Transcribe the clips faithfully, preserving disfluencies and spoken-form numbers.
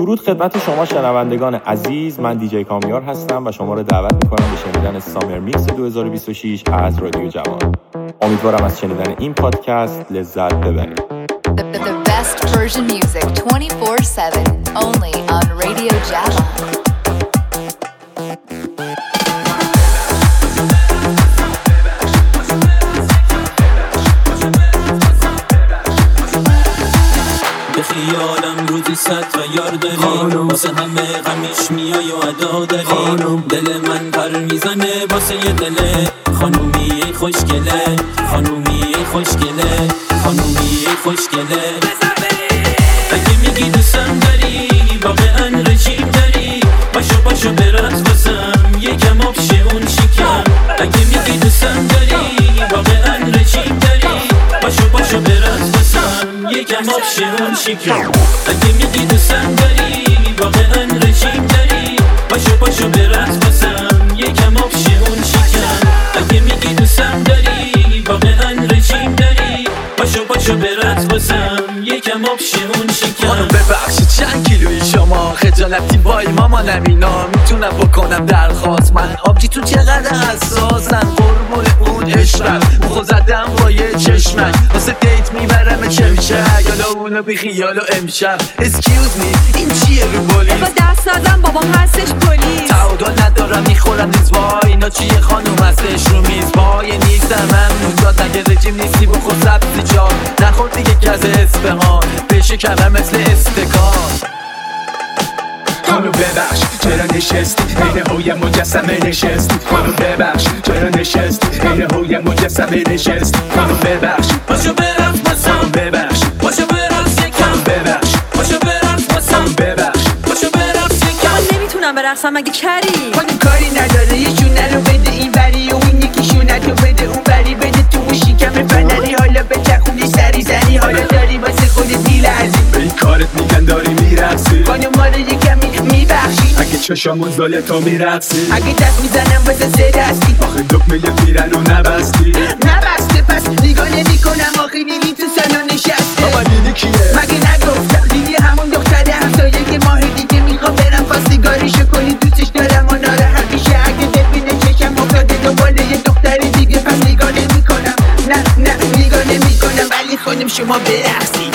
درود خدمت شما شنوندگان عزیز، من دیجی کامیار هستم و شما رو دعوت میکنم به شنیدن سامر میکس دو هزار و بیست و شش از رادیو جوان. امیدوارم از شنیدن این پادکست لذت ببرید. The, the, the best Persian music twenty-four seven only on Radio Java. به خیالم روزی صد و یار داری، واسه همه غمیش میای و ادا داری. دل من پر میزنه واسه یه دل خانومی خوشگله، خانومی خوشگله، خانومی خوشگله. اگه میگی دوستم داری واقعا رژیم داری، باشو باشو برات واسم یکم آب شه اون شکم. اگه میگی دوستم داری واقعا رژیم داری، باشو باشو برات واسم یکم آب شه اون شکم. اگه میگی دوستم داری واقعا رژیم داری، باشو باشو برات واسم یکم آب شه اون شکم. اگه میگی دوستم داری واقعا رژیم داری، باشو باشو برات واسم یکم آب شه اون شکم. منو ببخشید چند کیلویی شما، خجالتی وای مامانم اینا میتونم بکنم درخواست. من آبجیتون چقدر حساسن، قربون اون عشقم خود زدم با یه چشمک، واسه دیت میبرم چه میشه یالا اونو بی خیال و امشب. اسکیوز می این چیه رو بولیس؟ با دست نزن بابام هستش پلیس. تعادل ندارم میخورم نیز وای اینا چیه خانوم هستش رو میز وای نیستم من نوزاد. اگه رژیم نیستی بخور سبزی جان، نخور دیگه کز اسفهان بشه کمر مثل استکان. خانو ببخش چرا نشستی بین هوی مجسمه نشستی. خانو ببخش چرا نشستی بین هوی مجسمه نشستی. خانو ببخش باشو برات واسم، ببخش باشو برات یکم، ببخش باشو برات واسم، ببخش باشو برات یکم. من نمیتونم برقصم مگه کری؟ خانم کاری نداره یه شونه رو بده این بری و این یکی شونه تو بده اون بری، بده تو و شیکم فنری حالا به چخونی سری زنی حالا داری واسه خودت میلرزی. به این کارت میگن داری میرقصی، خانم ما رو یکمی میبخشی. اگه چشامون زال تو میرقصی، اگه دست میزنم واسه سه دستی، آخه دکمه یه پیرن رو نبستی. نبسته پس نگاه نمی کنم آخه نیلی تو سالن نشسته. بابا دیدی کیه؟ مگه نگفتم دیدی همون دختره همسایه که ماه دیگه میخوام برم خواستگاریشو کنی، دوستش دارم و ناراحت میشه اگه ببینه چشم افتاده دنبال یه دختر دیگه. پس نگاه نمی کنم، نه نه نگاه نمی کنم، ولی خانم شما برقصی.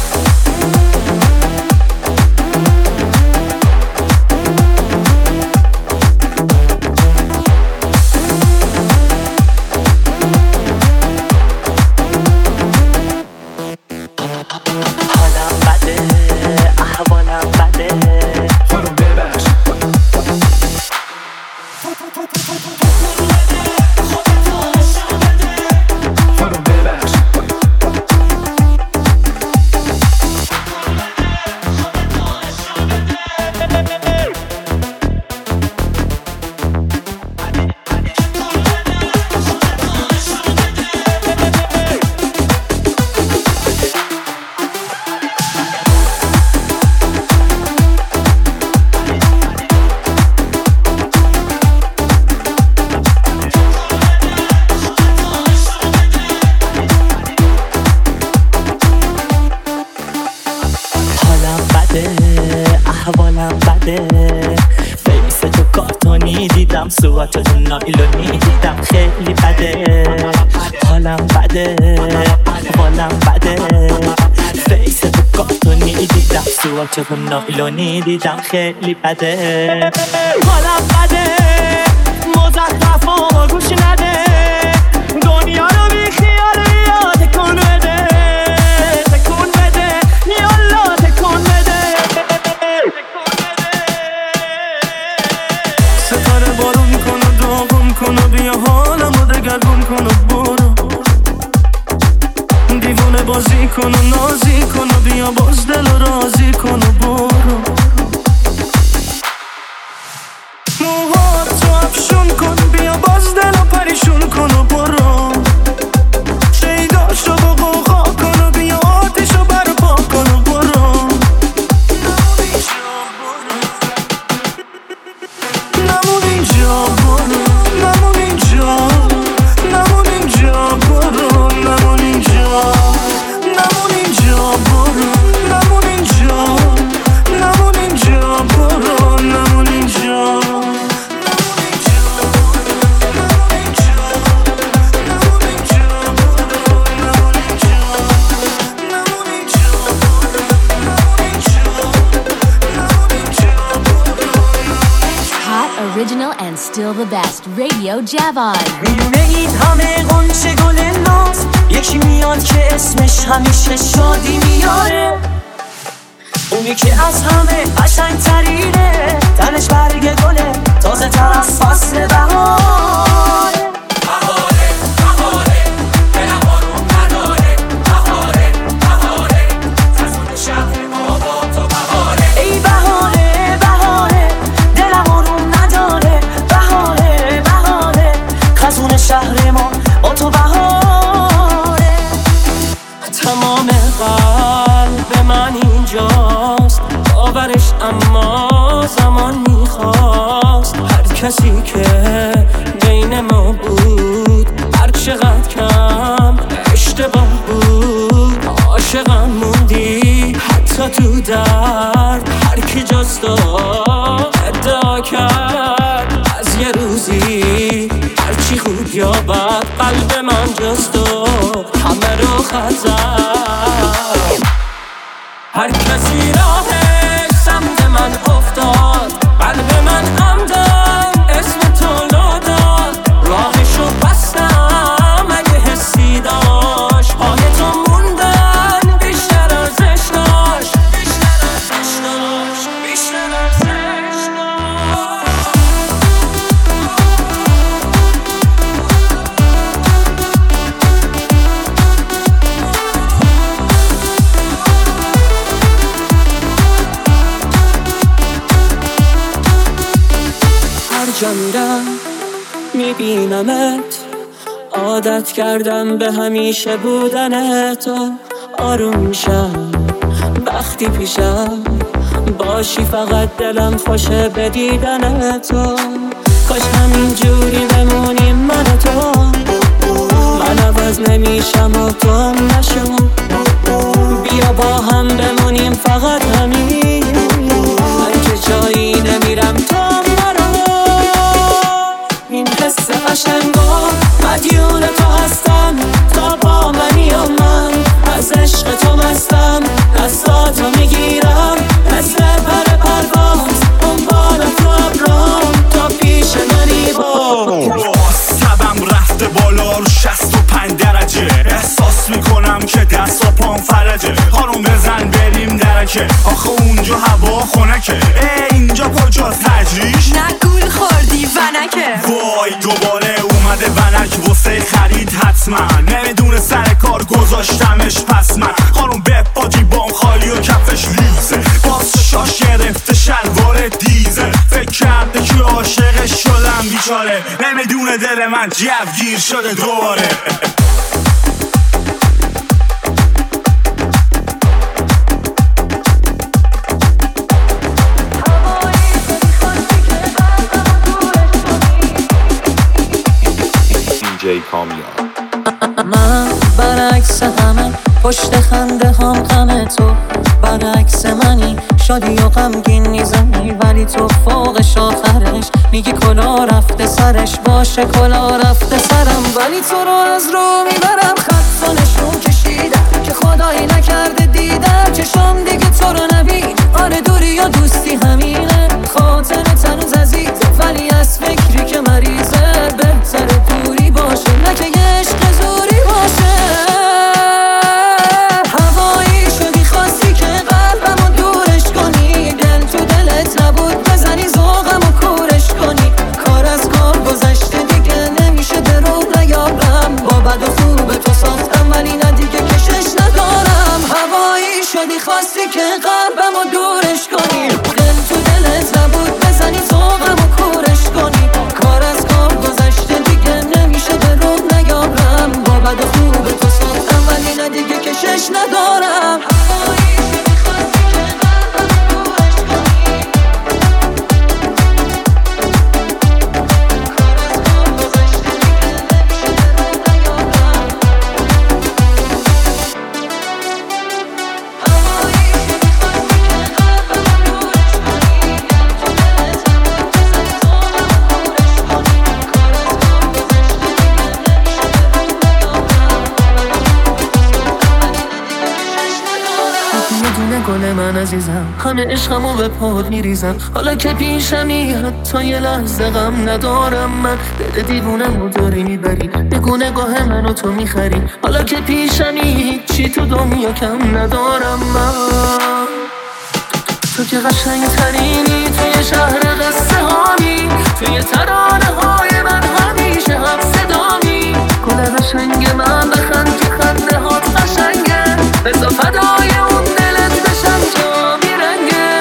صورتتون نایلونی دیدم خیلی بده، حالم بده حالم بده. فیس تو کارتونی دیدم صورتتون نایلونی دیدم خیلی بده، حالم بده. مزخرف و گوش نده دنیا رو بی خیال بیا تکون بده، تکون بده یالا تکون بده. ستاره بارون کن و داغون کن و بیا حالمو دگرگون کن و برو. دیوونه بازی کن و نازی کن و بیا باز دل و رازی کن و برو. موهاتو افشون کن بیا باز دل و پریشون کن و برو. شیداشو با قوقا کن و بیا آتیشو برپا کن و برو. نمون اینجا برو، نمون اینجا، نمون اینجا برو، نمون اینجا، نمون اینجا برو، نمون اینجا، نمون اینجا. original and still the best Radio Javon. میونه این همه غنچه گل ناز، یکی میاد که اسمش همیشه شادی میاره، اونی که از همه قشنگ ترینه، تنش برگ گله تازه تر از فصل بهاره. بهاره بهاره دلم آروم نداره، بهاره بهاره خزون شهر ما با تو بهاره. ای بهاره بهاره دلم آروم نداره، بهاره بهاره خزون شهر ما با تو بهاره. تمام قلب من اینجاست باورش، اما زمان میخواست هر کسی که بین ما بود هر چقدر کم اشتباه بود، عاشقم موندی حتی تو درد، هر کی جست ادعا کرد از یه روزی هرچی خوب یا بد قلب من جست و همه رو خزد. هر کسی راهش سمت من افتاد، قلب من هم داد اسم تو لو داد، راهشو بستم اگه حسی داشت، پای تو موندن بیشتر ارزش داشت، بیشتر ارزش داشت، بیشتر ارزش داشت. جا میرم میبینمت، عادت کردم به همیشه بودنت و آروم میشم وقتی پیشم باشی، فقط دلم خوشه به دیدنت و کاش همین جوری بمونیم من و تو، من عوض نمیشم و تو هم نشو، بیا با هم بمونیم فقط همین، من که جایی نمیرم تو حس قشنگا مدیون تو هستم، تا با منی و من از عشق تو مستم، دستاتو میگیرم مثل پر پرواز، اون بالا تو ابرام تا پیش منی باز. سبم رفته بالا رو شست و پنج درجه، احساس میکنم که دست و پام فرجه، خانم بزن بریم درکه، آخه اونجا هوا خنکه، ای اینجا کجا تجریش؟ نگول خوردی ونکه، وای دوباره اومده ونک واسه خرید حتما، نمیدونه سر کار گذاشتمش پس من، خانم بپاجی بام خالی و کفش لیزه، باز شاش گرفته شلوار دیزه، فکر کرده که عاشقش شدم بیچاره، نمیدونه دل من جوگیر شده دوباره. من برعکس همه پشت خنده هم غم تو، برعکس منی شادی و غمگین میزنی، ولی تو فوقش آخرش میگی کلا رفته سرش، باشه کلا رفته سرم، ولی تو رو از رو میبرم، خط و نشون کشیدم که خدایی نکرده دیدم چشم دیگه تو رو نبین، آره دوری یا دوستی همینه، خاطرت هنوز عزیزه ولی از فکری که مریضه، بهتره دوری باشه نه که عشق زوری باشه. هوایی شدی خواستی که قلبمو دورش کنی، دل تو دلت نبود بزنی ذوقمو کورش کنی، کار از کار گذشته دیگه نمیشه درو نیارم، با بد و خوب تو ساختم ولی نه دیگه کشش ندارم. هوایی شدی خواستی که قلبمو دورش کنی، دل تو دلت نبود بزنی ذوقمو کورش کنی، کار از کار گذشته دیگه نمیشه درو نیارم، با بد و خوب تو ساختم ولی نه دیگه کشش ندارم. میدونه گل من عزیزم، همه عشقمو به پاد میریزم. حالا که پیشمی حتی یه لحظه غم ندارم من. دل دیوونمو داری میبری، بگو نگاه منو تو میخری. حالا که پیشمی هیچی تو دنیا کم ندارم من. تو که قشنگ ترینی توی شهر قصه هامی، توی ترانه های من همیشه هم صدامی. گل قشنگ من بخند که خنده هات قشنگه، بزا فدای اون دلت بشم جا بیرنگه.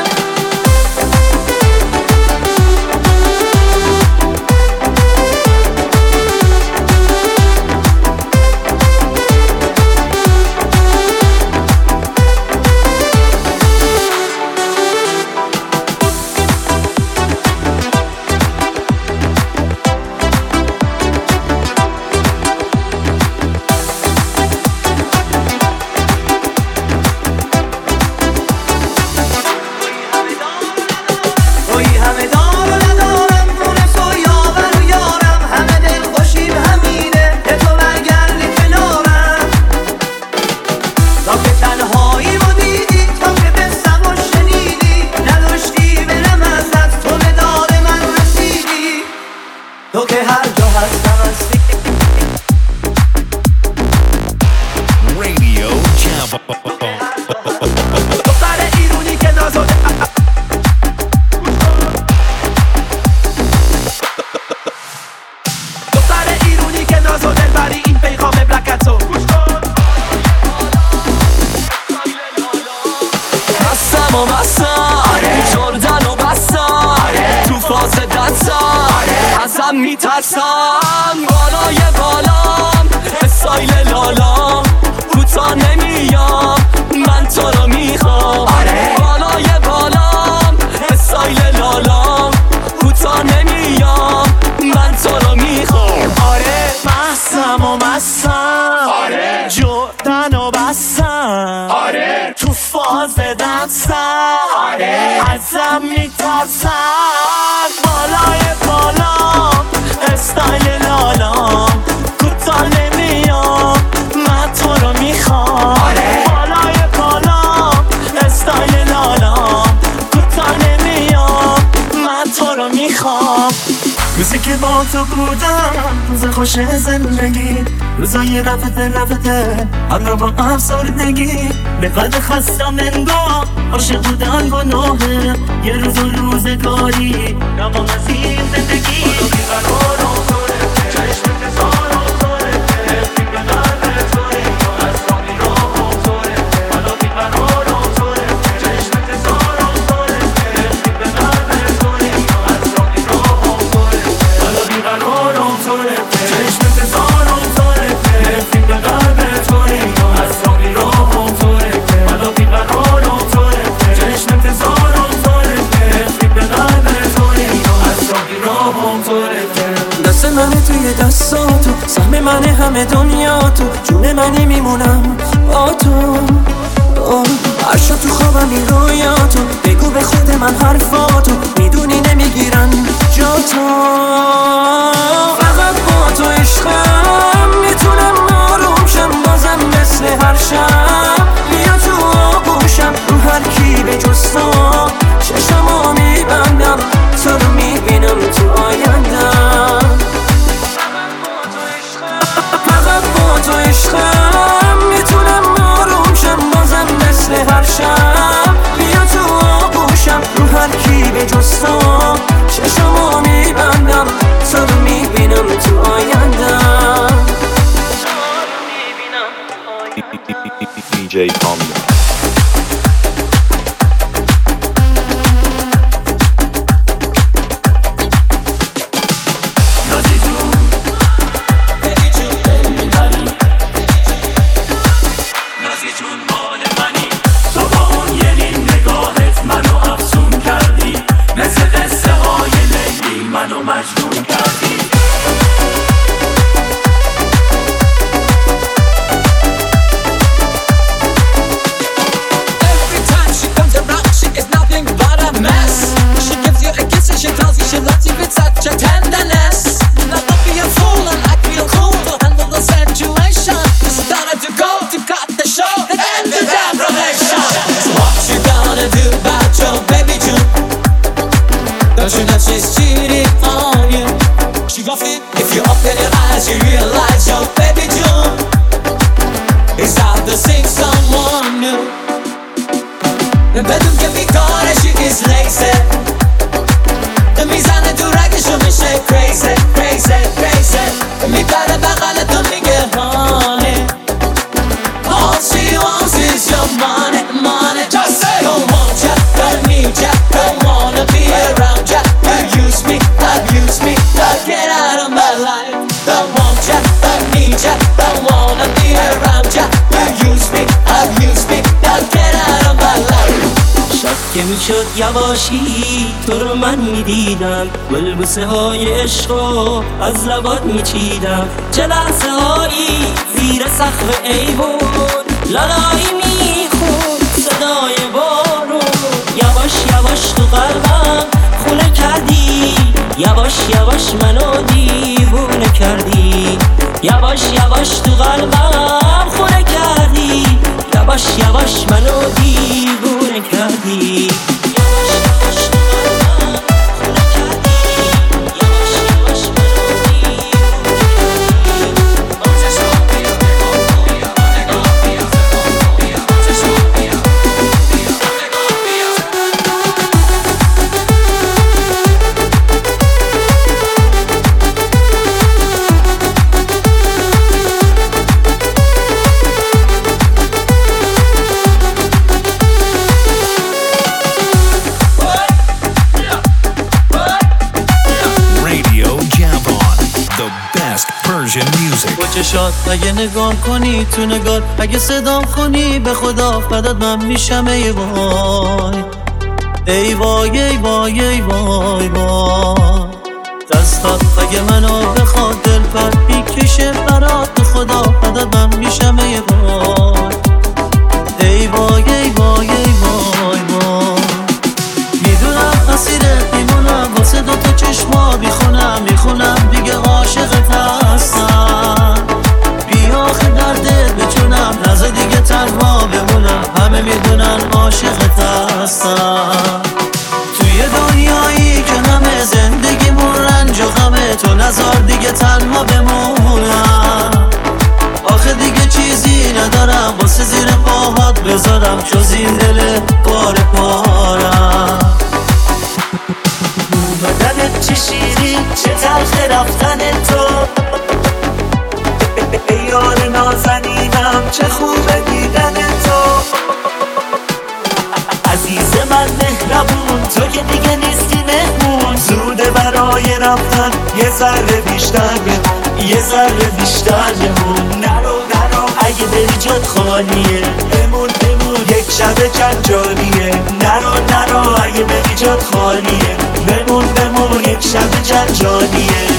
میترسم بالای بالام استایل لالام کوتا نمیام من تو رو میخوام. بالای بالام استایل لالام کوتا نمیام من تو رو میخوام. آره مستم و مستم، آره جردن و بستم، آره تو فاز دستم، آره ازم میترسم. بالای بالام استایل لالام کوتا نمیام من تو رو میخوام. بالای بالام استایل لالام کوتا نمیام من تو رو میخوام. روزی که با تو بودم روز خوش زندگی، روزای رفته رفته من رو با افسردگی. به قلب خستم انگار عاشق بودن گناهه، یه روز و روزگاری نمام از این زندگی. دست منه توی دستاتو، سهم منه همه دنیا تو، جون منی میمونم با تو. هر شب تو خوابم این رویاتو، بگو به خود من حرفاتو، میدونی نمیگیرن جا تو. فقط با تو عشقم میتونم آروم شم، بازم مثل هر شب بیا تو آغوشم. رو هر کی به جز تو چشمو میبندم، تو رو میبینم تو آیندم. فقط با تو عشقم میتونم آروم شم، بازم مثل هر شب بیا تو آغوشم. رو هر کی به جز تو چشمو میبندم، تو رو میبینم تو آیندم. دی جی کامیار. که میشد یواشی تو رو من میدیدم، بلبوسه های عشقو از لبات میچیدم. چه لحظه هایی زیر سقف ایوون لالایی میخون صدای بارون. یواش یواش تو قلبم خونه کردی، یواش یواش منو دیوونه کردی. یواش یواش تو قلبم خونه کردی، یواش یواش منو دیوونه کردی. چشات اگه نگام کنی تو نگار، اگه صدام کنی به خدا فدات من میشم. ای وای ای وای ای وای ای وای وای. دستات اگه منو بخواد دل پر میکشه برات به خدا فدات من میشم. ای وای ای وای ای وای ای وای وای. میدونم اسیرت میمونم واسه دوتا چشما میخونم میخونم دیگه عاشقت هستم. آخه دردت بتونم لحظه دیگه تنها بمونم، همه میدونن عاشقت هستم. توی دنیایی که همه زندگیمون رنج و غمه، تو نذار دیگه تنها بمونم. آخه دیگه چیزی ندارم واسه زیر پاهات بذارم جز این دل پاره پارم. بدنت چه شیرین چه تلخ رفتن تو، ای یار نازنینم چه خوبه دیدن تو. عزیز من مهربون تو که دیگه نیستی مهمون، زوده برای رفتن یه ذره بیشتر بمون، یه ذره بیشتر بمون. نرو نرو اگه دلی جات خالیه، بمون بمون یک شب جنجالیه. نرو نرو اگه دلی جات خالیه، بمون بمون یک شب جنجالیه.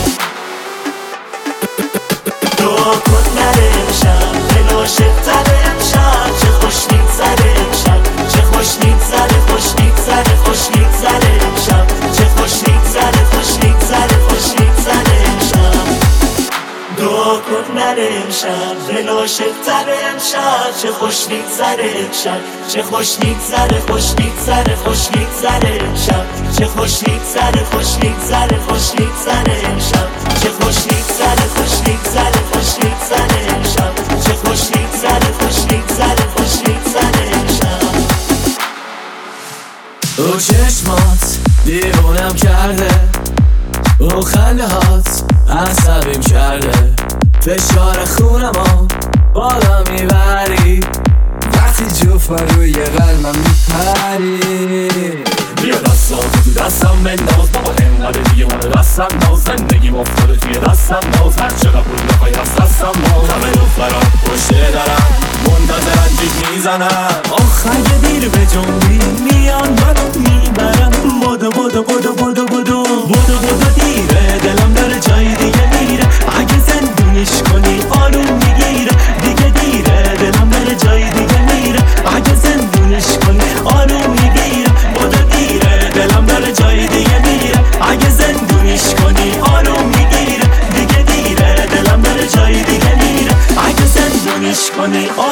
کن نره امشب دل عاشق‌تر امشب، چه خوش میگذره امشب، چه خوش میگذره خوش میگذره خوش میگذره امشب، چه خوش میگذره خوش میگذره خوش میگذره امشب. دعا کن نره امشب دل عاشق‌تر امشب، چه خوش میگذره امشب، چه خوش میگذره خوش میگذره خوش میگذره امشب، چه خوش میگذره خوش میگذره خوش میگذره امشب، چه خوش میگذره خوش میگذره خوش میگذره امشب، چه خوش میگذره خوش میگذره خوش میگذره امشب. او چشمات دیوونم کرده، او خنده هات عصبیم کرده، فشار خونمو بالا میبری وقتی جوفا روی قلبم میپری. بیا دستم تو دستم بنداز بابا، اینقدر دیگه اون دستم ناز. زندگیم افتاده توی دستم ناز، هر چقدر پول بخوای از دستم ناز. همه دختران پشت درم منتظرن جیگ میزنن، آخ اگه دیر به جنبی میان منو میبرن. بودو بودو بودو بودو بودو بودو بودو دیره، دلم داره جای دیگه میره. اگه زندونیش کنی آروم میگیره، دیگه دیره دلم داره جای دیگه میره. اگه زندونیش کنی آروم میگیره، بودو دیره دلم داره جای دیگه میره. اگه زندونیش کنی آروم میگیره، دیگه دیره دلم داره جای دیگه میره. اگه زندونیش کنی